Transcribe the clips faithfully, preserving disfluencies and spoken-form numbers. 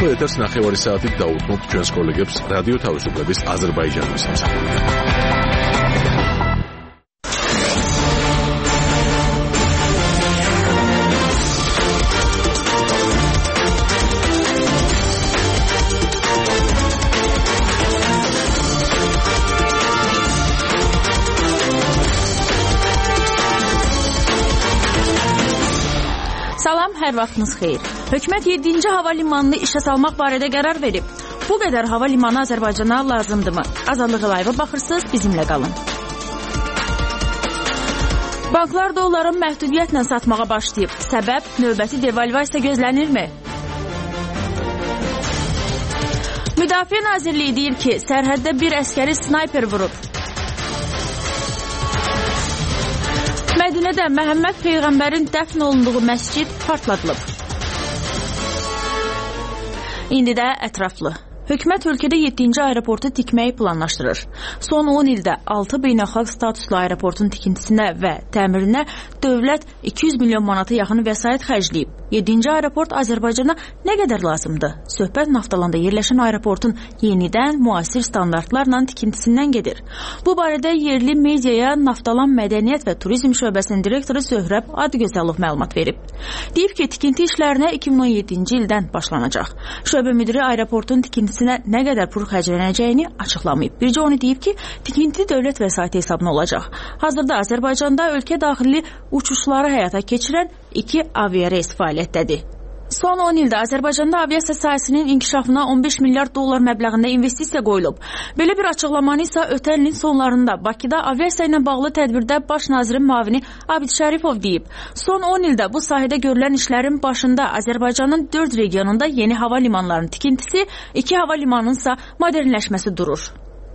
ახლა ეთერს ნახევარი საათით დაუთმობთ ჩვენს კოლეგებს რადიო თავისუფლების აზერბაიჯანის სამსახურიდან. Salam, hər vaxtınız xeyir. Hökumət yeddinci hava limanını işə salmaq barədə qərar verib. Bu qədər hava limanı Azərbaycana lazımdırmı? Azadlığı Live-a baxırsınız, bizimlə qalın. Banklar dolların məhdudiyyətlə satmağa başlayıb. Səbəb, növbəti devalvasiya gözlənirmi? Müdafiə Nazirliyi deyir ki, sərhəddə bir əskəri snayper vurub. Mədinədə Məhəmməd Peyğəmbərin dəfn olunduğu məscid partladılıb. İndi də ətraflı. Hökumət ölkədə yeddinci aeroportu tikməyi planlaşdırır. Son on ildə altı beynəlxalq statuslu aeroportun tikintisinə və təmirinə dövlət iki yüz milyon manata yaxın vəsait xərcləyib. yeddinci aeroport Azərbaycana nə qədər lazımdır? Söhbət Naftalanda yerləşən aeroportun yenidən müasir standartlarla tikintisindən gedir. Bu barədə yerli mediaya Naftalan Mədəniyyət və Turizm şöbəsinin direktoru Zöhrəb Adıgözəlov məlumat verib. Deyib ki, tikinti işlərinə iki min on yeddinci ildən başlanacaq. Şöbə müdiri aeroportun tikintisinə nə qədər pul xərclənəcəyini açıqlamayıb. Bircə onu deyib ki, tikinti dövlət vəsaiti hesabına olacaq. Hazırda Azərbaycanda ölkə daxili uçuşları həyata keçirən iki aviareys fəaliyyətdədir. Son on ildə Azərbaycanda aviasiya sahəsinin inkişafına on beş milyard dollar məbləğində investisiya qoyulub. Belə bir açıqlamanı isə ötən ilin sonlarında Bakıda aviasiya ilə bağlı tədbirdə baş nazirin müavini Abid Şərifov deyib. Son on ildə bu sahədə görülən işlərin başında Azərbaycanın dörd regionunda yeni hava limanlarının tikintisi, iki hava limanının isə modernləşməsi durur.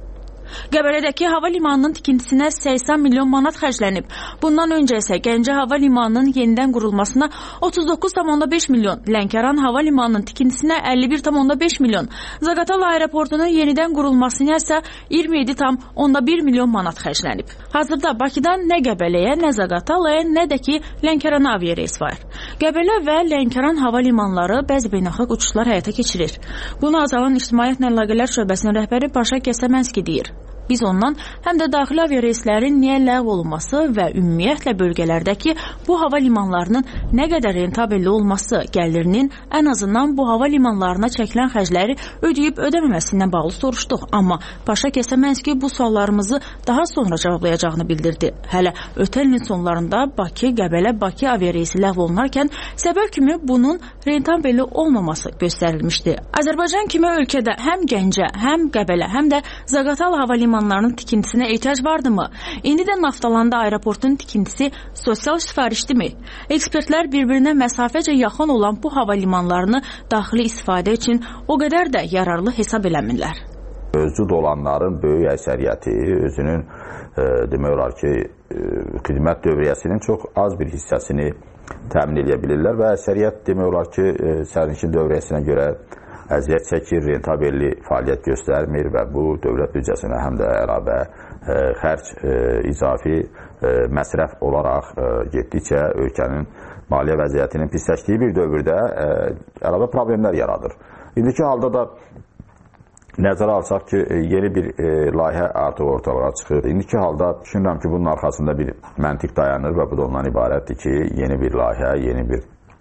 Qəbələdəki hava limanının tikintisinə səksən milyon manat xərclənib. Bundan öncə isə Gəncə hava limanının yenidən qurulmasına otuz doqquz tam beş milyon, Lənkəran hava limanının tikintisinə əlli bir tam beş milyon, Zaqatala aeroportunun yenidən qurulmasına isə iyirmi yeddi tam bir milyon manat xərclənib. Hazırda Bakıdan nə Qəbələyə, nə Zaqatalaya, nə də ki Lənkərana aviareys var. Qəbələ və Lənkəran hava limanları bəzi beynəlxalq uçuşlar həyata keçirir. Bunu Azalan İctimaiyyətlə Əlaqələr şöbəsinin rəhbəri Paşa Kəsəmənski deyir. Biz ondan həm də daxili aviareyslərin niyə ləğv olunması və ümumiyyətlə bölgələrdəki bu hava limanlarının nə qədər rentabelli olması, gəlirinin ən azından bu hava limanlarına çəkilən xərcləri ödəyib ödəməməsindən bağlı soruşduq. Amma Paşa Kəsəmənski bu suallarımızı daha sonra cavablayacağını bildirdi. Hələ ötən ilin sonlarında Bakı, Qəbələ, Bakı aviareysi ləğv olunarkən səbəb kimi bunun rentabelli olmaması göstərilmişdi. Azərbaycan kimi ölkədə həm Gəncə, həm Qəbələ, həm də Zaqatala hava limanlarının tikintisinə ehtiyac vardımı? İndi də Naftalanda aeroportun tikintisi sosial sifarişdirmi? Ekspertlər bir-birinə məsafəcə yaxın olan bu hava limanlarını daxili istifadə üçün o qədər də yararlı hesab eləmirlər. Mövcud olanların böyük əksəriyyəti özünün e, demək olar ki, e, xidmət dövriyyəsinin çox az bir hissəsini təmin edə bilirlər və əksəriyyət demək olar ki, e, sərnişin dövriyyəsinə görə əziyyət çəkir, rentabelli fəaliyyət göstərmir və bu dövlət büdcəsinə həm də əlavə e, xərc, e, izafi e, məsrəf olaraq e, getdikcə ölkənin maliyyə vəziyyətinin pisləşdiyi bir dövrdə e, əlavə problemlər yaradır. İndiki halda da nəzərə alsaq ki, yeni bir e, layihə artıq ortalığa çıxır. İndiki halda düşünürəm ki, bunun arxasında bir məntiq dayanır və bu da ondan ibarətdir ki, yeni bir layihə, yeni bir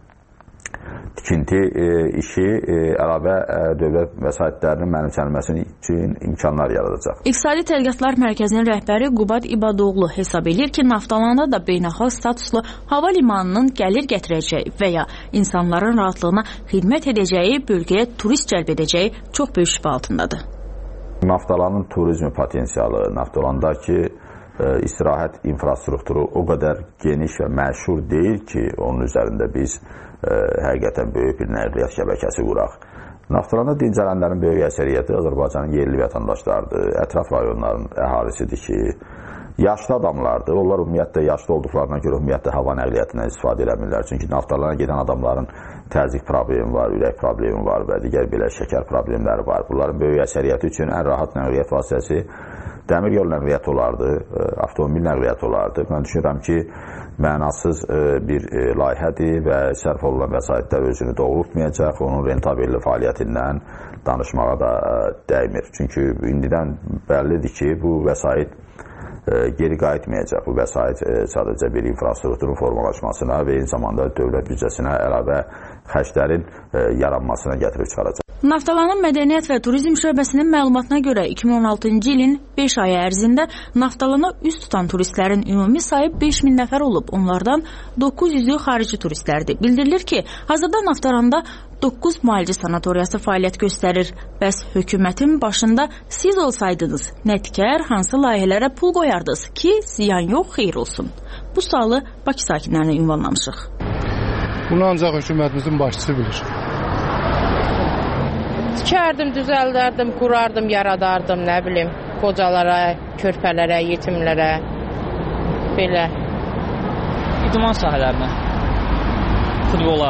tikinti e, işi e, əlavə e, dövlət vəsaitlərinin mənimsənilməsi üçün imkanlar yaradacaq. İqtisadi Tədqiqatlar Mərkəzinin rəhbəri Qubad İbadoğlu hesab edir ki, Naftalanda da beynəlxalq statuslu hava limanının gəlir gətirəcəyi və ya insanların rahatlığına xidmət edəcəyi, bölgəyə turist cəlb edəcəyi çox böyük şübhə altındadır. Naftalanın turizmi potensialı, Naftalandakı e, istirahət infrastrukturu o qədər geniş və məşhur deyil ki, onun üzərində biz Ə, həqiqətən böyük bir nəqliyyat şəbəkəsi quraq. Naftalanda dincələnlərin böyük əksəriyyəti Azərbaycanın yerli vətəndaşlardır, ətraf rayonların əhalisidir ki, yaşlı adamlardır. Onlar ümumiyyətlə yaşlı olduqlarına görə ümumiyyətlə hava nəqliyyatından istifadə eləmirlər. Çünki Naftalana gedən adamların təzyiq problemi var, ürək problemi var və digər belə şəkər problemləri var. Bunların böyük əksəriyyəti üçün ən rahat nəqliyyat vasitəsi dəmir yol nəqliyyatı olardı, avtomobil nəqliyyatı olardı. Mən düşünürəm ki, mənasız bir layihədir və sərf olunan vəsaitlər özünü doğrultmayacaq, onun rentabelli fəaliyyətindən danışmağa da dəymir. Çünki indidən bəllidir ki, bu vəsait geri qayıtmayacaq. Bu vəsait sadəcə bir infrastrukturun formalaşmasına və eyni zamanda dövlət büdcəsinə əlavə xərclərin yaranmasına gətirib çıxaracaq. Naftalanın Mədəniyyət və Turizm şöbəsinin məlumatına görə iki min on altıncı ilin beş ayı ərzində Naftalana üz tutan turistlərin ümumi sayı beş min nəfər olub. Onlardan doqquz yüzü xarici turistlərdir. Bildirilir ki, hazırda Naftalanda doqquz müalicə sanatoriyası fəaliyyət göstərir. Bəs hökumətin başında siz olsaydınız, nə tikər, hansı layihələrə pul qoyardınız ki, ziyan yox, xeyir olsun? Bu sualı Bakı sakinlərinə ünvanlamışıq. Bunu ancaq hökumətimizin başçısı bilir. Tikərdim, düzəldərdim, qurardım, yaradardım, nə bilim, qocalara, körpələrə, yetimlərə, belə. İdman sahələrinə, futbola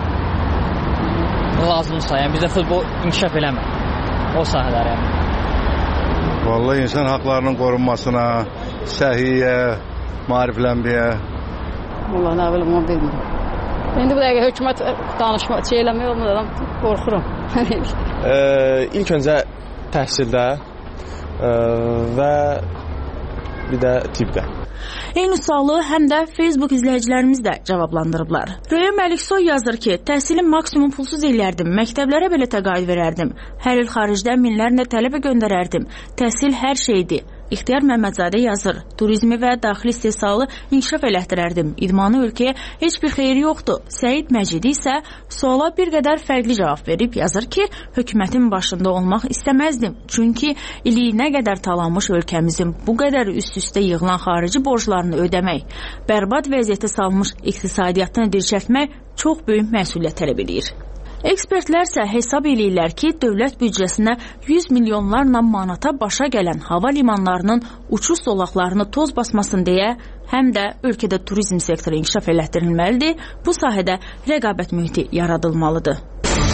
lazımsa, yəni bizdə futbol inkişaf eləmir, o sahələrə. Vallahi insan haqlarının qorunmasına, səhiyyə, maariflənməyə. Vallahi nə bilim, onu bilmirəm. İndi bu dəqiqə hökumət danışma, şey eləmək olmadan qorxuram. ee, ilk öncə təhsildə e, və bir də tibbdə. Eyni sualı həm də Facebook izləyicilərimiz də cavablandırıblar. Röya Məliksoy yazır ki, təhsili maksimum pulsuz eləyərdim, məktəblərə belə təqaüd verərdim, hər il xaricdən minlərlə tələbə göndərərdim, təhsil hər şeydir. İxtiyar Məmmədzadə yazır, turizmi və daxili istehsalı inkişaf elətdirərdim, idmanı ölkəyə heç bir xeyri yoxdur. Səid Məcidi isə suala bir qədər fərqli cavab verib yazır ki, hökumətin başında olmaq istəməzdim. Çünki iliyinə qədər talanmış ölkəmizin bu qədər üst-üstə yığılan xarici borclarını ödəmək, bərbad vəziyyətə salmış iqtisadiyyatını dirçəltmək çox böyük məsuliyyət tələb edir. Ekspertlər isə hesab eləyirlər ki, dövlət büdcəsinə yüz milyonlarla manata başa gələn hava limanlarının uçuş zolaqlarını toz basmasın deyə həm də ölkədə turizm sektoru inkişaf elətdirilməlidir, bu sahədə rəqabət mühiti yaradılmalıdır.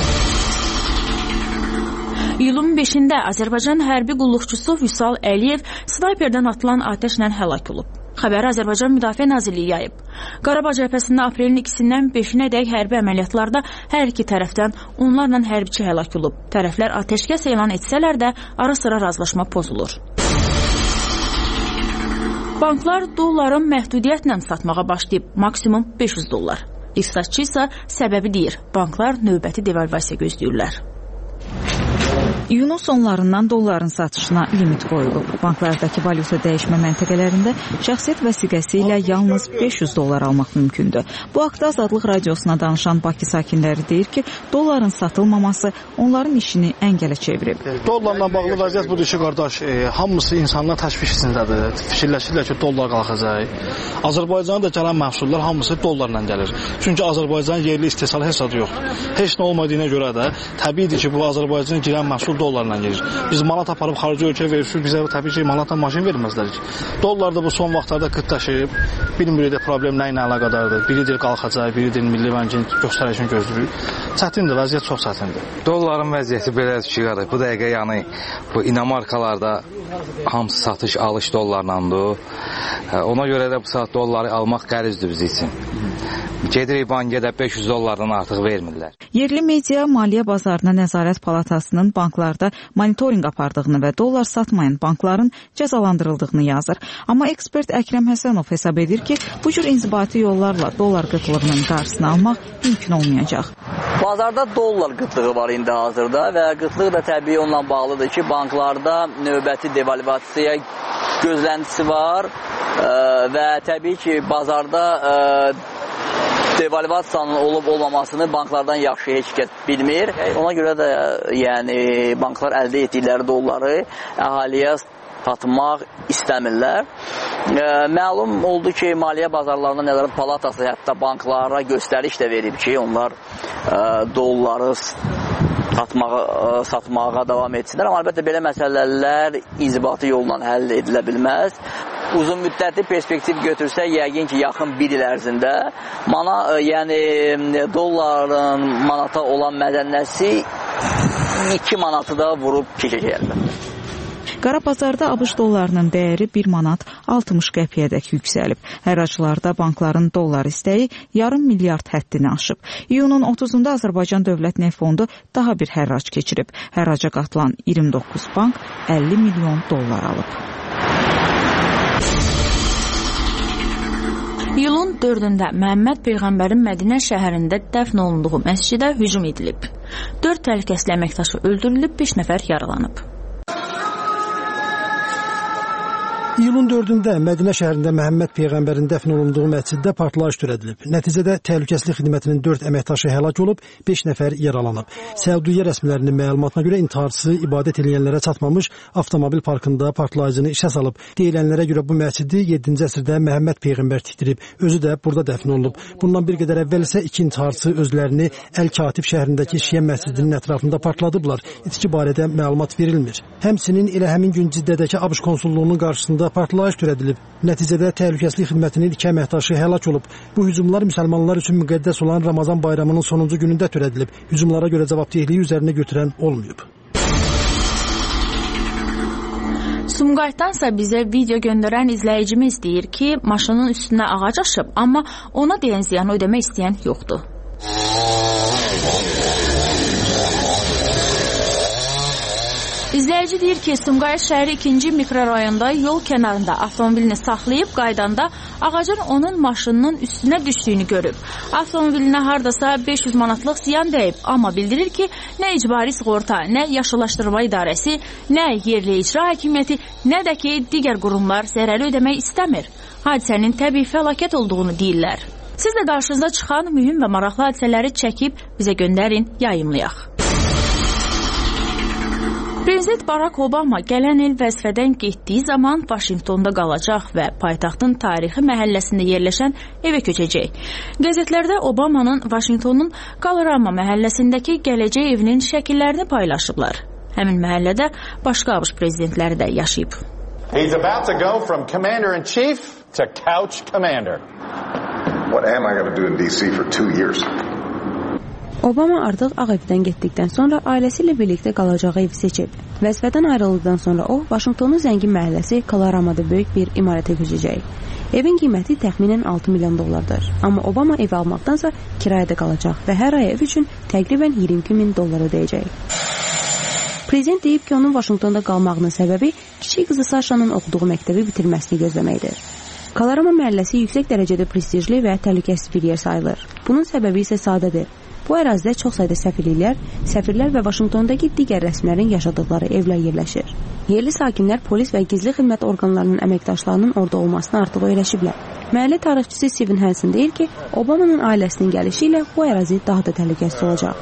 İyulun beşində Azərbaycan hərbi qulluqçusu Vüsal Əliyev snayperdən atılan atəşlə həlak olub. Xəbəri Azərbaycan Müdafiə Nazirliyi yayıb. Qarabağ cəbhəsində aprelin ikisindən beşinə dək hərbi əməliyyatlarda hər iki tərəfdən onlarla hərbiçi həlak olub. Tərəflər atəşkəs elan etsələr də ara-sıra razılaşma pozulur. Banklar dolların məhdudiyyətlə satmağa başlayıb, maksimum beş yüz dollar. İqtisadçı isə səbəbi deyir, banklar növbəti devalvasiya gözləyirlər. İyunun sonlarından dolların satışına limit qoyulub. Banklardakı valyuta dəyişmə məntəqələrində şəxsiyyət vəsiqəsi ilə yalnız beş yüz dollar almaq mümkündür. Bu haqda Azadlıq Radiosuna danışan Bakı sakinləri deyir ki, dolların satılmaması onların işini əngələ çevirib. Dollarla bağlı vəziyyət budur ki, qardaş, e, hamısı insanlar təşviş içindədir. Fikirləşirlər ki, dollar qalxacaq. Azərbaycana da gələn məhsullar hamısı dollarla gəlir. Çünki Azərbaycanın yerli istehsal hesadı yoxdur. Heç nə olmadığına görə də təbiidir ki, bu Azərbaycana girən məhsul dollarla gelir. Biz manat aparıb xarici ölkəyə verirsiniz, bizə təbii ki, manatla maşın verməzlər ki. Dollar da bu son vaxtlarda qıtlaşıb, bilmirik də problem nə ilə əlaqədardır. Biridir qalxacaq, biridir Milli Bankin göstərişini gözləyir. Çətindir, vəziyyət çox çətindir. Dolların vəziyyəti belədir ki, qardaş, bu dəqiqə yəni bu inamarkalarda hamısı satış, alış dollarlandır. Ona görə də bu saat dolları almaq qərizdir biz üçün. Gedirik bankədə beş yüz dollardan artıq vermirlər. Yerli media Maliyyə Bazarına Nəzarət Palatasının banklarda monitorinq apardığını və dollar satmayan bankların cəzalandırıldığını yazır. Amma ekspert Əkrəm Həsənov hesab edir ki, bu cür inzibati yollarla dollar qıtlığının qarşısını almaq mümkün olmayacaq. Bazarda dollar qıtlığı var indi hazırda və qıtlıq da təbii onunla bağlıdır ki, banklarda növbəti devalvasiya gözləntisi var və təbii ki, bazarda devalvasiyanın olub-olmamasını banklardan yaxşı heç kəs bilmir. Ona görə də yəni banklar əldə etdikləri dolları əhaliyə satmaq istəmirlər. Məlum oldu ki, Maliyyə Bazarlarına Nəzarət Palatası hətta banklara göstəriş də verib ki, onlar dolları satmağa, satmağa davam etsinlər. Amma əlbəttə belə məsələlər inzibati yolla həll edilə bilməz. Uzun müddətli perspektiv götürsək, yəqin ki, yaxın bir il ərzində mana, yəni dolların manata olan mədənnəsi iki manatı da vurub keçəcəklər. Qara bazarda ABŞ dollarının dəyəri bir manat altmış qəpiyədək yüksəlib. Hərraclarda bankların dollar istəyi yarım milyard həddini aşıb. İyunun otuzunda Azərbaycan Dövlət Neft Fondu daha bir hərrac keçirib. Hərraca qatılan iyirmi doqquz bank əlli milyon dollar alıb. İyulun dördündə Məhəmməd Peyğəmbərin Mədinə şəhərində dəfn olunduğu məscidə hücum edilib. dörd təhlükəsizlik əməkdaşı öldürülüb, beş nəfər yaralanıb. İyulun dördündə Mədinə şəhərində Məhəmməd Peyğəmbərin dəfn olunduğu məsciddə partlayış törədilib. Nəticədə təhlükəsizlik xidmətinin dörd əməkdaşı həlak olub, beş nəfər yaralanıb. Səudiyyə rəsmilərinin məlumatına görə intiharçısı ibadət edənlərə çatmamış avtomobil parkında partlayıcını işə salıb. Deyilənlərə görə bu məscidi yeddinci əsrdə Məhəmməd Peyğəmbər tikdirib, özü də burada dəfn olunub. Bundan bir qədər əvvəl isə iki intiharçı özlərini Əl-Katib şəhərindəki Şiə məscidinin ətrafında partladıblar. İtki barədə məlumat verilmir. Həmçinin elə həmin gün Ciddədəki ABŞ konsulluğunun qarşısında partlayış törədilib. Nəticədə təhlükəsizlik xidmətinin iki əməkdaşı həlak olub. Bu hücumlar müsəlmanlar üçün müqəddəs olan Ramazan bayramının sonuncu günündə törədilib. Hücumlara görə cavabdehliyi üzərinə götürən olmayıb. Sumqayıtdansa bizə video göndərən izləyicimiz deyir ki, maşının üstünə ağac aşıb, amma ona deyən ziyanı ödəmək istəyən yoxdur. İzləyici deyir ki, Sumqayıt şəhəri ikinci mikrorayonda yol kənarında avtomobilini saxlayıb qaydanda ağacın onun maşınının üstünə düşdüyünü görüb. Avtomobilinə hardasa beş yüz manatlıq ziyan dəyib, amma bildirir ki, nə icbari sığorta, nə yaşıllaşdırma idarəsi, nə yerli icra hakimiyyəti, nə də ki, digər qurumlar zərəri ödəmək istəmir. Hadisənin təbii fəlakət olduğunu deyirlər. Siz də qarşınıza çıxan mühüm və maraqlı hadisələri çəkib bizə göndərin, yayımlayaq. Prezident Barack Obama gələn il vəzifədən getdiyi zaman Vaşinqtonda qalacaq və paytaxtın tarixi məhəlləsində yerləşən evə köçəcək. Qəzetlərdə Obamanın Vaşinqtonun Kalorama məhəlləsindəki gələcək evinin şəkillərini paylaşıblar. Həmin məhəllədə başqa ABŞ prezidentləri də yaşayıb. He's about to go from commander in chief to couch commander. What am I going to do in D C for two years? Obama artıq Ağ Evdən getdikdən sonra ailəsi ilə birlikdə qalacağı evi seçib. Vəzifədən ayrıldıqdan sonra o, Vaşinqtonun zəngin məhəlləsi Kaloramada böyük bir imarətə köçəcək. Evin qiyməti təxminən altı milyon dollardır. Amma Obama evi almaqdansa kirayədə qalacaq və hər ay ev üçün təqribən iyirmi iki min dollar ödəyəcək. Prezident deyib ki, onun Vaşinqtonda qalmağının səbəbi kiçik qızı Saşanın oxuduğu məktəbi bitirməsini gözləməkdir. Kalorama məhəlləsi yüksək dərəcədə prestijli və təhlükəsiz bir yer sayılır. Bunun səbəbi isə sadədir. Bu ərazidə çox sayda səfirliklər, səfirlər və Vaşinqtondakı digər rəsmilərin yaşadıkları evlər yerləşir. Yerli sakinlər polis və gizli xidmət orqanlarının əməkdaşlarının orada olmasına artıq öyrəşiblər. Məhəllə tarixçisi Steven Hansen deyir ki, Obamanın ailəsinin gəlişi ilə bu ərazi daha da təhlükəsiz olacaq.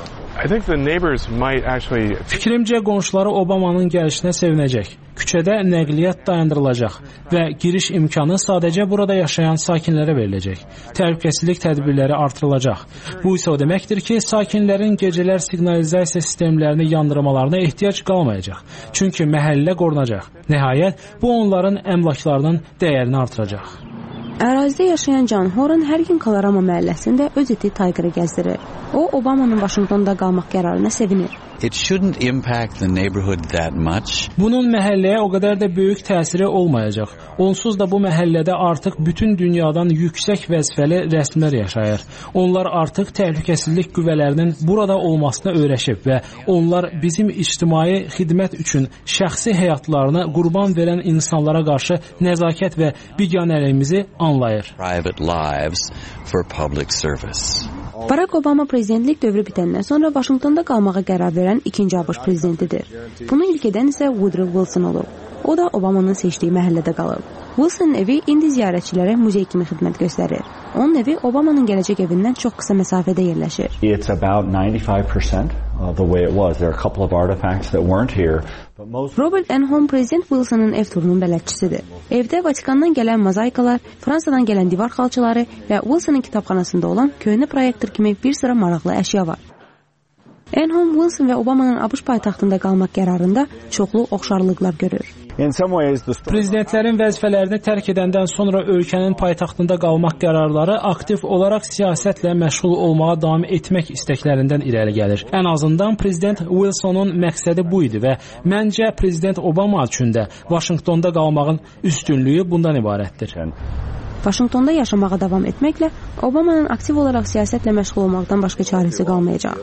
Fikrimcə qonşuları Obamanın gəlişinə sevinəcək. Küçədə nəqliyyat dayandırılacaq və giriş imkanı sadəcə burada yaşayan sakinlərə veriləcək. Təhlükəsizlik tədbirləri artırılacaq. Bu isə o deməkdir ki, sakinlərin gecələr siqnalizasiya sistemlərini yandırmalarına ehtiyac qalmayacaq. Çünki məhəllə qorunacaq. Nəhayət, bu onların əmlaklarının dəyərini artıracaq. Ərazidə yaşayan John Horan hər gün Kalorama məhəlləsində öz iti Tiger'ı gəzdirir. O, Obamanın Vaşinqtonda qalmaq qərarına sevinir. It shouldn't impact the neighborhood that much. Bunun məhəlləyə o qədər də böyük təsiri olmayacaq. Onsuz da bu məhəllədə artıq bütün dünyadan yüksək vəzifəli rəsmilər yaşayır. Onlar artıq təhlükəsizlik qüvvələrinin burada olmasına öyrəşib və onlar bizim ictimai xidmət üçün şəxsi həyatlarını qurban verən insanlara qarşı nəzakət və biganəliyimizi anlayır. Private lives for public service. Barack Obama prezidentlik dövrü bitəndən sonra Vaşinqtonda qalmağa qərar verən ikinci ABŞ prezidentidir. Bunu ilk edən isə Woodrow Wilson olub. O da Obamanın seçdiyi məhəllədə qalıb. Wilson'ın evi indi ziyarətçilərə muzey kimi xidmət göstərir. Onun evi Obamanın gələcək evindən çox qısa məsafədə yerləşir. It's about ninety-five percent of the way it was. There are a couple of artifacts that weren't here. Robert Enholm prezident Wilson'ın ev turunun bələdçisidir. Evdə Vatikandan gələn mozaikalar, Fransadan gələn divar xalçaları və Wilson'ın kitabxanasında olan köhnə proyektor kimi bir sıra maraqlı əşya var. Enholm Wilson və Obamanın ABŞ paytaxtında qalmaq qərarında çoxlu oxşarlıqlar görür. In some ways the Prezidentlərin vəzifələrini tərk edəndən sonra ölkənin paytaxtında qalmaq qərarları aktiv olaraq siyasətlə məşğul olmağa davam etmək istəklərindən irəli gəlir. Ən azından prezident Wilsonun məqsədi bu idi və məncə prezident Obama üçün də Vaşinqtonda qalmağın üstünlüyü bundan ibarətdir. Vaşinqtonda yaşamağa davam etməklə Obamanın aktiv olaraq siyasətlə məşğul olmaqdan başqa çarəsi qalmayacaq.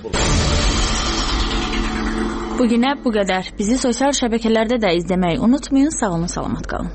Bugünə bu qədər. Bizi sosial şəbəkələrdə də izləməyi unutmayın. Sağ olun, salamat qalın.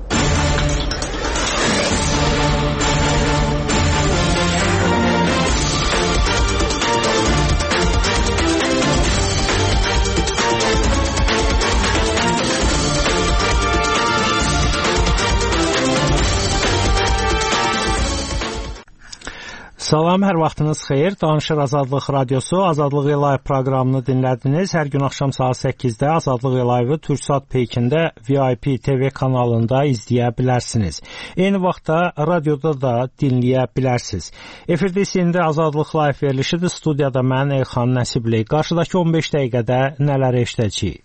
Salam, hər vaxtınız xeyir. Danışır Azadlıq Radiosu, Azadlıq Live proqramını dinlədiniz. Hər gün axşam saat səkkizdə Azadlıq Live-ı Türksat Peykində V I P T V kanalında izləyə bilərsiniz. Eyni vaxtda radioda da dinləyə bilərsiniz. Efirdə isə indi Azadlıq Live verilişidir. Studiyada mən Elxan Nəsibli. Qarşıdakı on beş dəqiqədə nələr eşidəcəyik?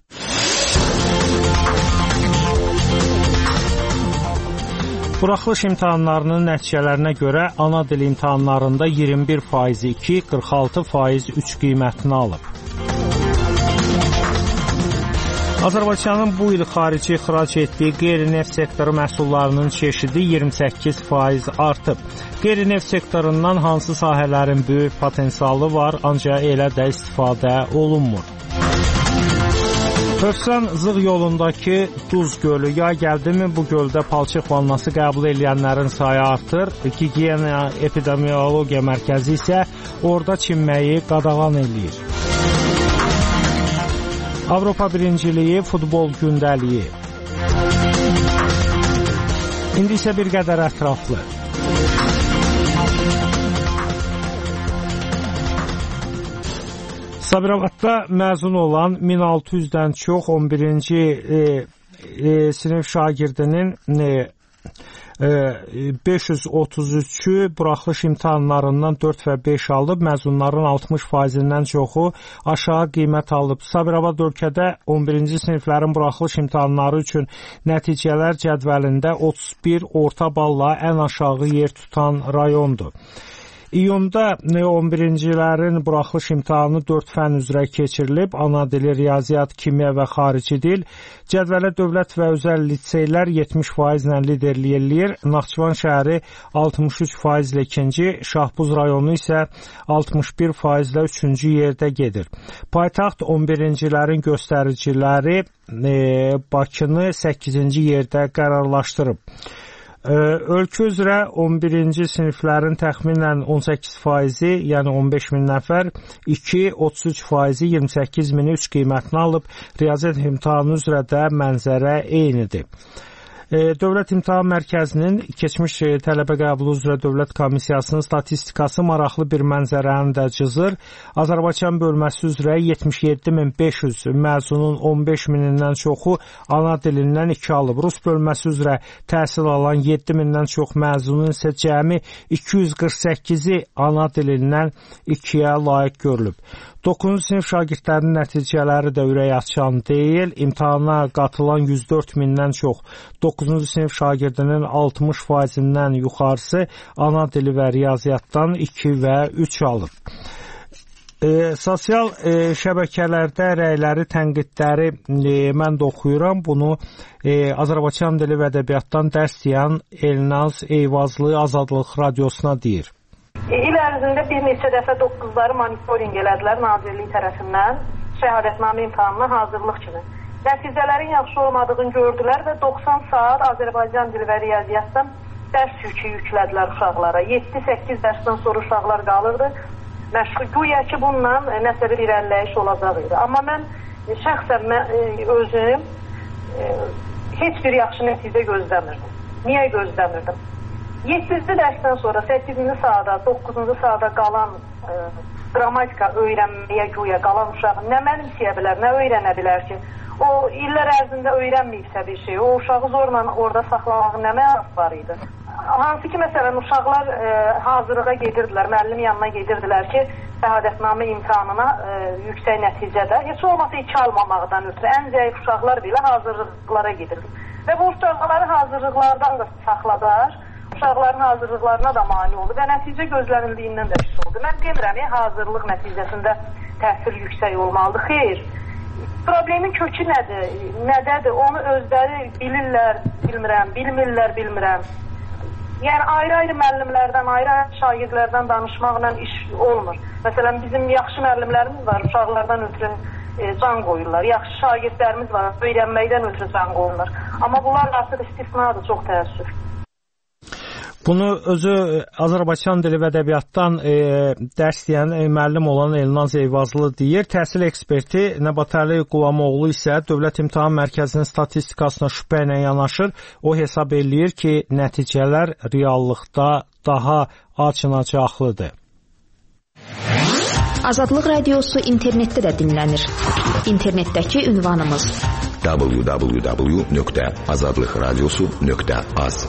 Buraxılış imtahanlarının nəticələrinə görə ana dil imtahanlarında iyirmi bir faiz iki, qırx altı faiz üç qiymətini alıb. Azərbaycanın bu il xarici ixrac etdiyi qeyri-neft sektoru məhsullarının çeşidi iyirmi səkkiz faiz artıb. Qeyri-neft sektorundan hansı sahələrin böyük potensialı var, ancaq elə də istifadə olunmur. Hövsan-Zığ yolundakı Duz gölü yay gəldimi, bu göldə palçıq vannası qəbul edənlərin sayı artır. Gigiyena Epidemiologiya Mərkəzi isə orada çimməyi qadağan eləyir. Avropa birinciliyi futbol gündəliyi. İndi isə bir qədər ətraflı. Sabirabadda məzun olan min altı yüzdən çox on birinci e, e, sinif şagirdinin e, e, beş yüz otuz üçü buraxılış imtahanlarından dörd və beş alıb, məzunların altmış faizindən çoxu aşağı qiymət alıb. Sabirabad ölkədə on birinci siniflərin buraxılış imtahanları üçün nəticələr cədvəlində otuz bir orta balla ən aşağı yer tutan rayondur. İyunda on birincilərin buraxılış imtahanı dörd fən üzrə keçirilib. Ana dili, riyaziyyat, kimya və xarici dil. Cədvələ dövlət və özəl liseylər yetmiş faizlə liderlik eləyir. Naxçıvan şəhəri altmış üç faizlə ikinci, Şahbuz rayonu isə altmış bir faizlə üçüncü yerdə gedir. Paytaxt on birincilərin göstəriciləri e, Bakını səkkizinci yerdə qərarlaşdırıb. Ölkə üzrə on birinci siniflərin təxminən on səkkiz faizi, yəni on beş min nəfər, iki, otuz üç faizi iyirmi səkkiz min üç qiymətini alıb. Riyaziyyat imtahanı üzrə də mənzərə eynidir. Dövlət İmtahan Mərkəzinin keçmiş tələbə qəbulu üzrə Dövlət Komissiyasının statistikası maraqlı bir mənzərəni də cızır. Azərbaycan bölməsi üzrə yetmiş yeddi min beş yüz məzunun on beş minindən çoxu ana dilindən iki alıb. Rus bölməsi üzrə təhsil alan yeddi mindən çox məzunun isə cəmi iki yüz qırx səkkizi ana dilindən ikiyə layiq görülüb. doqquzuncu sinif şagirdlərinin nəticələri də ürək açan deyil. İmtahana qatılan yüz dörd mindən çox doqquzuncu sinif şagirdinin altmış faizindən yuxarısı ana dili və riyaziyyatdan iki və üç alıb. E, sosial e, şəbəkələrdə rəyləri, tənqidləri e, mən də oxuyuram. Bunu e, Azərbaycan dili və ədəbiyyatdan dərs deyən Elnaz Eyvazlı Azadlıq Radiosuna deyir. İl ərzində bir neçə dəfə doqquzları monitoring elədilər Nazirlik tərəfindən şəhadətnamə imtahanına hazırlıq kimi. Nəticələrin yaxşı olmadığını gördülər və doxsan saat Azərbaycan dili və riyaziyyatdan dərs yükü yüklədilər uşaqlara. yeddi səkkiz dərsdən sonra uşaqlar qalırdı. Məşğul güya ki, bununla nəsə bir irəliləyiş olacaq idi. Amma mən şəxsən mən, özüm heç bir yaxşı nəticə gözləmirdim. Niyə gözləmirdim? yeddinci dərsdən sonra səkkizinci saata, doqquzuncu saata qalan e, qrammatika öyrənməyə güya qalan uşaq nə mənimsəyə bilər, nə öyrənə bilər ki? O illər ərzində öyrənməyibsə bir şey, o uşağı zorla orada saxlamağın nə mənası var idi? hansı ki məsələn uşaqlar e, hazırlığa gedirdilər, müəllim yanına gedirdilər ki, şəhadətnamə imtahanına e, yüksək nəticədə, heç olmasa iki almamaqdan ötürü ən zəif uşaqlar belə hazırlıqlara gedirdi. Və bu uşaqları hazırlıqlardan da saxladar, uşaqların hazırlıqlarına da mani oldu və nəticə gözlənildiyindən də pis oldu. Mən demirəm, e, hazırlıq nəticəsində təhsil yüksək olmalıdır. Xeyr, problemin kökü nədir, nədədir, onu özləri bilirlər, bilmirəm, bilmirlər, bilmirəm. Yəni ayrı-ayrı müəllimlərdən, ayrı-ayrı şagirdlərdən danışmaqla iş olmur. Məsələn, bizim yaxşı müəllimlərimiz var, uşaqlardan ötürü e, can qoyurlar. Yaxşı şagirdlərimiz var, öyrənməkdən ötürü can qoyurlar. Amma bunlar artıq istisnadır, çox təəssüf. Bunu özü Azərbaycan dili və ədəbiyyatdan e, dərs deyən e, müəllim olan Elnaz Eyvazlı deyir. Təhsil eksperti Nəbatəli Qulamoğlu isə Dövlət İmtahan Mərkəzinin statistikasına şübhə ilə yanaşır. O hesab eləyir ki, nəticələr reallıqda daha açınacaqlıdır. Azadlıq Radiosu internetdə də dinlənir. İnternetdəki ünvanımız w w w nöqtə azadlıq radiosu nöqtə az.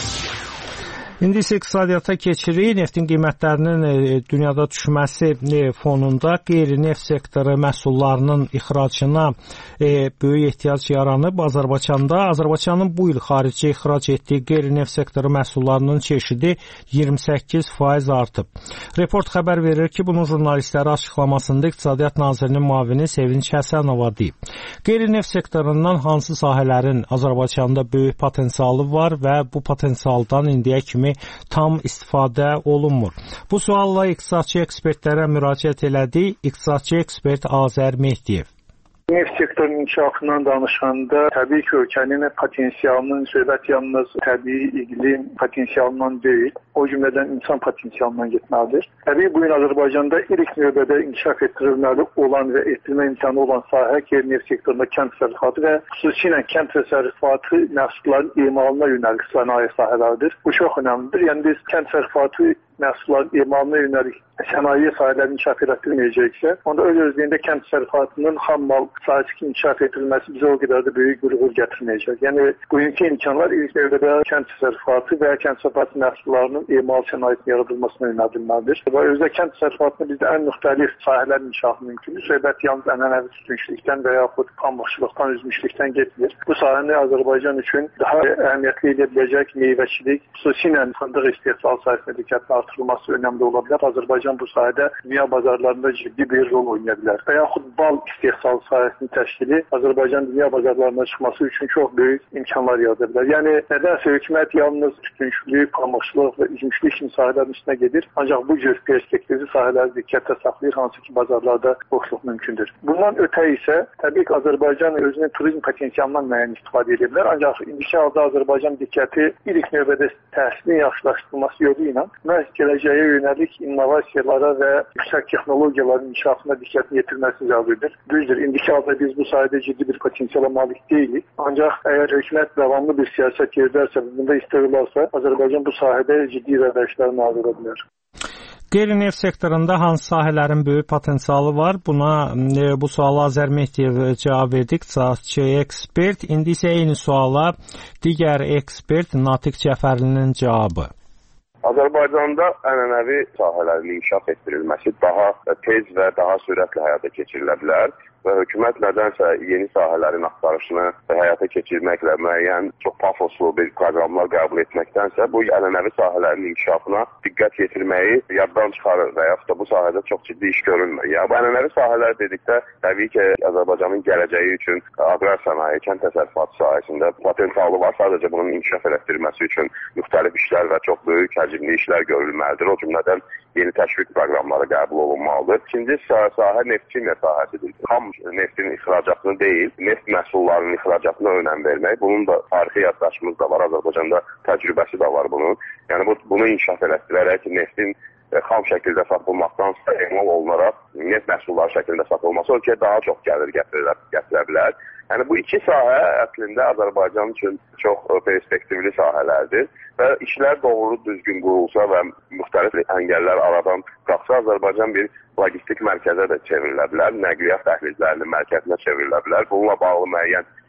İndi isə iqtisadiyyata keçirik. Neftin qiymətlərinin e, dünyada düşməsi e, fonunda qeyri-neft sektoru məhsullarının ixracına e, böyük ehtiyac yaranıb. Azərbaycanda Azərbaycanın bu il xaricə ixrac etdiyi qeyri-neft sektoru məhsullarının çeşidi iyirmi səkkiz faiz artıb. Report xəbər verir ki, bunun jurnalistləri açıqlamasında İqtisadiyyat Nazirinin müavini Sevinç Həsənova deyib. Qeyri-neft sektorundan hansı sahələrin Azərbaycanda böyük potensialı var və bu potensialdan indiyə kimi tam istifadə olunmur. Bu sualla iqtisadçı ekspertlərə müraciət elədi. İqtisadçı ekspert Azər Mehdiyev. Neft sektorunun inkişafından danışanda təbii ki, ölkənin potensialının söhbət yalnız təbii iqlim potensialından deyil, o cümlədən insan potensialından getməlidir. Təbii bu gün Azərbaycanda ilk növbədə inkişaf etdirilməli olan və etdirmə imkanı olan sahə qeyri-neft sektorunda kənd təsərrüfatı və xüsusilə kənd təsərrüfatı məhsulların emalına yönəlik sənaye sahələridir. Bu çox önəmlidir. Yəni biz kənd təsərrüfatı məhsulların emalına yönəlik sənaye sahələrini inkişaf etdirməyəcəksə, onda öz özlüyündə kənd təsərrüfatının xam mal sahəsi inkişaf etdirilməsi bizə o qədər də böyük bir uğur gətirməyəcək. Yəni bugünkü imkanlar ilk növbədə kənd təsərrüfatı və kənd təsərrüfatı məhsullarının emal sənayesinin yaradılmasına yönəldilməlidir. Və özdə kənd təsərrüfatında bizdə ən müxtəlif sahələrin inkişafı mümkündür. Söhbət yalnız ənənəvi tütünçülükdən və yaxud pambıqçılıqdan, üzmüşlükdən getmir. Bu sahəni Azərbaycan üçün daha əhəmiyyətli edə biləcək meyvəçilik, xüsusilə fındıq istehsal sahəsində diqqətin artırılması önəmli ola bilər. Azərbaycan bu sahədə dünya bazarlarında ciddi bir rol oynaya bilər. Və yaxud bal istehsal sahəsinin təşkili Azərbaycan dünya bazarlarına çıxması üçün çox böyük imkanlar yarada bilər. Yəni nədənsə hökumət yalnız tütünçülük, pambıqçılıq və üzümçülük kimi sahələrin üstünə gedir. Ancaq bu cür perspektivli sahələri diqqətdə saxlayır, hansı ki bazarlarda boşluq mümkündür. Bundan ötə isə təbii ki Azərbaycan özünün turizm potensialından müəyyən istifadə edə bilər. Ancaq indiki halda Azərbaycan diqqəti ilk növbədə təhsilin yaxşılaşdırılması yolu ilə məhz gələcəyə yönəlik innovasiyalara və yüksək texnologiyaların inkişafına diqqət yetirməsi zəruridir. Düzdür, indiki halda biz bu sahədə ciddi bir potensiala malik deyilik. Ancaq əgər hökumət davamlı bir siyasət yerilərsə, bunda istəyirlərsə, Azərbaycan bu sahədə ciddi irəliləyişlər nail edə bilər. Qeyri-neft sektorunda hansı sahələrin böyük potensialı var? Buna e, bu suala Azər Mehdiyev cavab verdi, iqtisadçı ekspert. İndi isə eyni suala digər ekspert Natiq Cəfərlinin cavabı. Azərbaycanda ənənəvi sahələrin inkişaf etdirilməsi daha tez və daha sürətlə həyata keçirilə bilər və hökumət nədənsə yeni sahələrin axtarışını həyata keçirməklə müəyyən çox pafoslu bir proqramlar qəbul etməkdənsə bu ənənəvi sahələrin inkişafına diqqət yetirməyi yaddan çıxarır və yaxud da bu sahədə çox ciddi iş görülmür. Yəni bu ənənəvi sahələr dedikdə təbii ki Azərbaycanın gələcəyi üçün aqrar sənaye, kənd təsərrüfatı sahəsində potensialı var. Sadəcə bunun inkişaf etdirilməsi üçün müxtəlif işlər və çox böyük həcmli işlər görülməlidir. O cümlədən yeni təşviq proqramları qəbul olunmalıdır. İkinci sahə neft-kimya sahəsidir. Ham neftin ixracatını deyil, neft məhsullarının ixracatına önəm vermək. Bunun da tarixi yaddaşımız da var, Azərbaycanda təcrübəsi də var bunun. Yəni bu, bunu inkişaf elətdirərək neftin e, xam şəkildə satılmaqdansa emal olunaraq neft məhsulları şəklində satılması ölkəyə daha çox gəlir gətirə, gətirə bilər. Yəni bu iki sahə əslində Azərbaycan üçün çox perspektivli sahələrdir və işlər doğru düzgün qurulsa və müxtəlif əngəllər aradan qalxsa Azərbaycan bir logistik mərkəzə də çevrilə bilər, nəqliyyat dəhlizlərinin mərkəzinə çevrilə bilər. Bununla bağlı müəyyən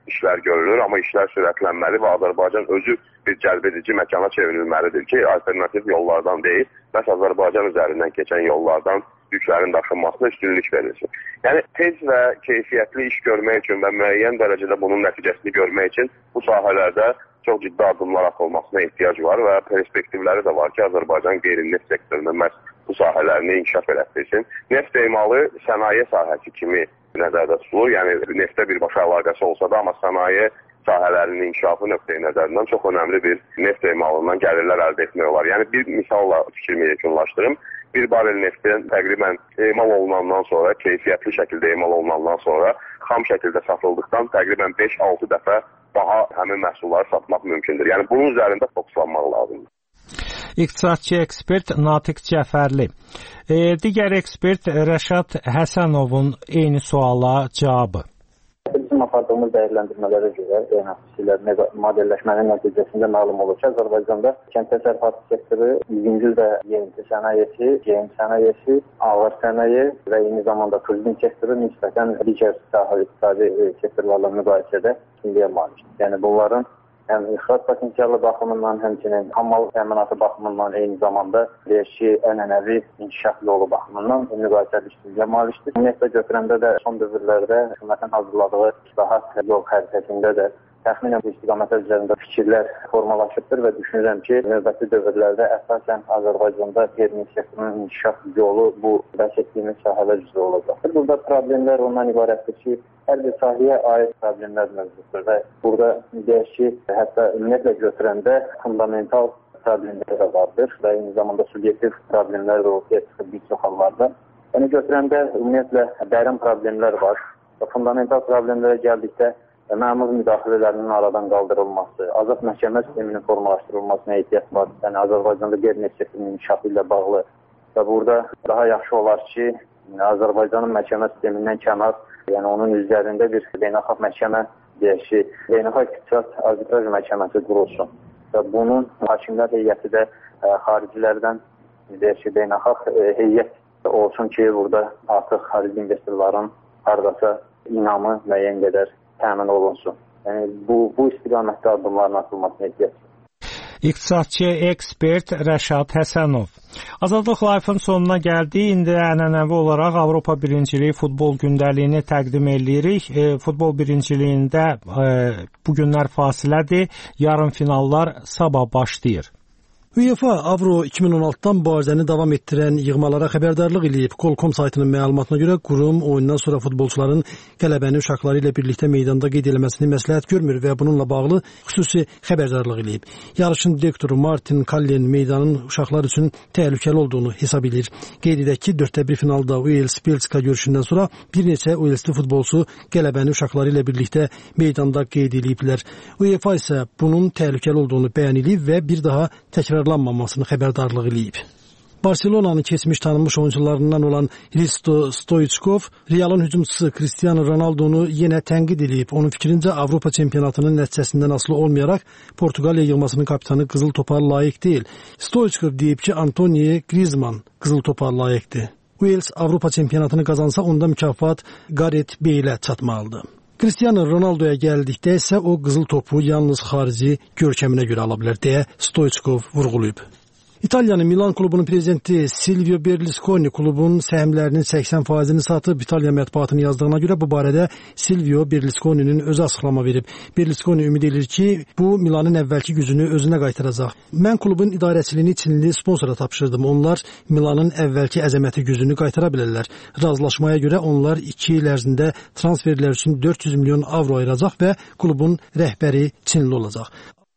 işlər görülür, amma işlər sürətlənməli və Azərbaycan özü bir cəlbedici məkana çevrilməlidir ki, alternativ yollardan deyil, bəs Azərbaycan üzərindən keçən yollardan yüklərin daşınmasına üstünlük verilsin. Yəni tez və keyfiyyətli iş görmək üçün və müəyyən dərəcədə bunun nəticəsini görmək üçün bu sahələrdə çox ciddi addımlar atılmasına ehtiyac var və perspektivləri də var ki, Azərbaycan qeyri-neft sektorunda məhz bu sahələrini inkişaf elətdirsin. Neft emalı sənaye sahəsi kimi nəzərdə tutulur. Yəni neftə birbaşa əlaqəsi olsa da, amma sənaye sahələrinin inkişafı nöqteyi nəzərindən çox önəmli bir neft emalından gəlirlər əldə etmək olar. Yəni bir misalla fikrimi yekunlaşdırım. Bir barel neftin təqribən emal olunandan sonra, keyfiyyətli şəkildə emal olunandan sonra xam şəkildə satıldıqdan təqribən beş altı dəfə daha həmin məhsulları satmaq mümkündür. Yəni bunun üzərində fokuslanmaq lazımdır. İqtisadçı ekspert Natiq Cəfərli. E, digər ekspert Rəşad Həsənovun eyni suala cavabı. Bizim apardığımız dəyərləndirmələrə görə beynəlxalq modelləşmənin nəticəsində məlum olur ki, Azərbaycanda kənd təsərrüfatı sektoru yüzüncü ildə yeni sənayesi, geyim sənayesi, ağır sənaye və eyni zamanda turizm sektoru nisbətən digər sahə iqtisadi sektorlarla müqayisədə ikinciyə malikdir. Yəni bunların həm ixrac potensialı baxımından, həmçinin hammal təminatı baxımından, eyni zamanda deyək ki, ənənəvi inkişaf yolu baxımından müqayisəli üstünlüyə malikdir. Ümumiyyətlə götürəndə də son dövrlərdə hökumətin hazırladığı islahat yol xəritəsində də təxminən bu istiqamətlər üzərində fikirlər formalaşıbdır və düşünürəm ki, növbəti dövrlərdə əsasən Azərbaycanda qeyri-neft sektorunun inkişaf yolu bu bəhs etdiyimiz sahələr üzrə olacaqdır. Burada problemlər ondan ibarətdir ki, hər bir sahəyə aid problemlər mövcuddur və burada deyək ki, hətta ümumiyyətlə götürəndə fundamental problemlər də vardır və eyni zamanda subyektiv problemlər də ortaya çıxır bir çox hallarda. Yəni götürəndə ümumiyyətlə dərin problemlər var və fundamental problemlərə gəldikdə məmur müdaxilələrinin aradan qaldırılması, azad məhkəmə sisteminin formalaşdırılmasına ehtiyac var. Yəni Azərbaycanda qeyri-neft sektorunun inkişafı ilə bağlı və burada daha yaxşı olar ki, Azərbaycanın məhkəmə sistemindən kənar, yəni onun üzərində bir beynəlxalq məhkəmə, deyək ki, beynəlxalq iqtisad arbitraj məhkəməsi qurulsun və bunun hakimlər heyəti də ə, xaricilərdən, deyək ki, beynəlxalq ə, heyət olsun ki, burada artıq xarici investorların haradasa inamı müəyyən qədər təmin olunsun. Yəni bu bu istiqamətdə addımların atılmasına ehtiyac var. İqtisadçı ekspert Rəşad Həsənov. Azadlıq Live-ın sonuna gəldik. İndi ənənəvi olaraq Avropa birinciliyi futbol gündəliyini təqdim edirik. E, futbol birinciliyində e, bu günlər fasilədir. Yarım finallar sabah başlayır. UEFA Avro iki min on altıdan mübarizəni davam etdirən yığmalara xəbərdarlıq edib. Kolkom saytının məlumatına görə qurum oyundan sonra futbolçuların qələbəni uşaqları ilə birlikdə meydanda qeyd etməsini məsləhət görmür və bununla bağlı xüsusi xəbərdarlıq edib. Yarışın direktoru Martin Kallen meydanın uşaqlar üçün təhlükəli olduğunu hesab edir. Qeyd edək ki, dörddə bir finalda Wales-Belçika görüşündən sonra bir neçə Walesli futbolçu qələbəni uşaqları ilə birlikdə meydanda qeyd ediblər. UEFA isə bunun təhlükəli olduğunu bəyan edib və bir daha təkrar lanmamasını xəbərdarlıq eləyib. Barcelona'nın keçmiş tanınmış oyuncularından olan Hristo Stoichkov, Real'ın hücumçusu Cristiano Ronaldo'nu yenə tənqid edib. Onun fikrincə Avropa çempionatının nəticəsindən asılı olmayaraq Portuqaliya yığmasının kapitanı qızıl topa layiq deyil. Stoichkov deyib ki, Antonio Griezmann qızıl topa layiqdir. Wales Avropa çempionatını qazansa onda mükafat Gareth Bale-ə çatmalıdır. Cristiano Ronaldo'ya gəldikdə isə o qızıl topu yalnız xarici görkəminə görə ala bilər deyə Stoichkov vurğulayıb. İtaliyanın Milan klubunun prezidenti Silvio Berlusconi klubun səhmlərinin səksən faizini satıb. İtaliya mətbuatının yazdığına görə bu barədə Silvio Berlusconi'nin özü açıqlama verib. Berlusconi ümid edir ki, bu Milanın əvvəlki gücünü özünə qaytaracaq. Mən klubun idarəçiliyini Çinli sponsora tapşırdım. Onlar Milanın əvvəlki əzəməti gücünü qaytara bilərlər. Razılaşmaya görə onlar iki il ərzində transferlər üçün dörd yüz milyon avro ayıracaq və klubun rəhbəri Çinli olacaq.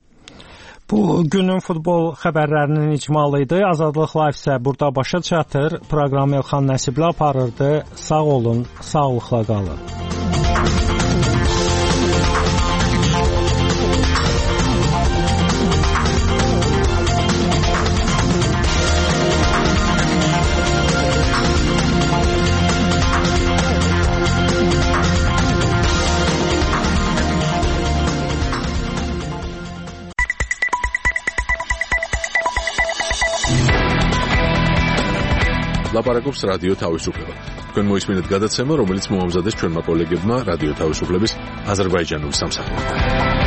Bu günün futbol xəbərlərinin icmalı idi. Azadlıq Live isə burada başa çatır. Proqramı Elxan Nəsibli aparırdı. Sağ olun, sağlıqla qalın. ლაპარაკობს რადიო თავისუფლება. თქვენ მოისმინეთ გადაცემა, რომელიც მოამზადეს ჩვენმა კოლეგებმა რადიო თავისუფლების აზერბაიჯანული სამსახურიდან.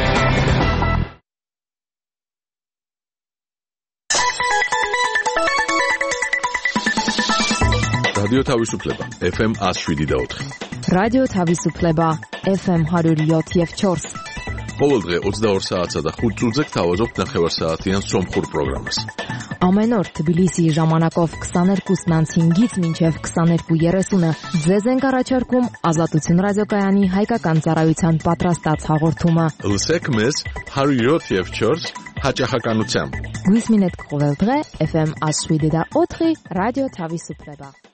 რადიო თავისუფლება ეფ ემ ათს შვიდი და ოთხი. რადიო თავისუფლება ეფ ემ ҳадуд и ёт и чотиრი. ყოველდღე ოცდაორ საათსა და ხუთ წუთზე გთავაზობთ ნახევარსაათიან სომხურ პროგრამას. Ամեն օր Թբիլիսի ժամանակով քսաներկուսից հինգից մինչև քսաներկու երեսունը ձեզ ենք առաջարկում Ազատություն ռադիոկայանի հայկական ծառայության պատրաստած հաղորդումը։ Լսեք մեզ հարյուր յոթ եւ չորս հաճախականությամբ։ Գույս մինետ կողել դրե էֆ էմ աշվիդի դա օթրի ռադիո Թավիսուպլեբա։